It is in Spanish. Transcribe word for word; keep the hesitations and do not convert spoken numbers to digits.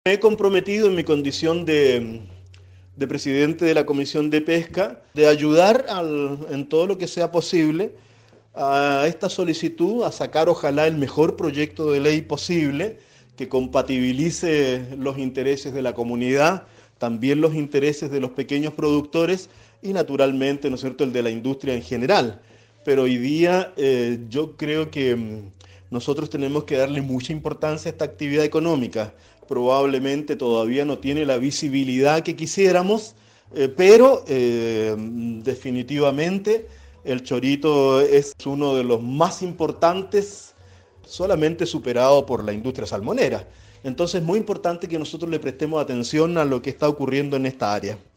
Me he comprometido en mi condición de, de presidente de la Comisión de Pesca de ayudar al, en todo lo que sea posible a esta solicitud, a sacar ojalá el mejor proyecto de ley posible que compatibilice los intereses de la comunidad, también los intereses de los pequeños productores y naturalmente, ¿no es cierto?, el de la industria en general. Pero hoy día eh, yo creo que mm, nosotros tenemos que darle mucha importancia a esta actividad económica. Probablemente todavía no tiene la visibilidad que quisiéramos, eh, pero eh, definitivamente el chorito es uno de los más importantes, solamente superado por la industria salmonera. Entonces es muy importante que nosotros le prestemos atención a lo que está ocurriendo en esta área.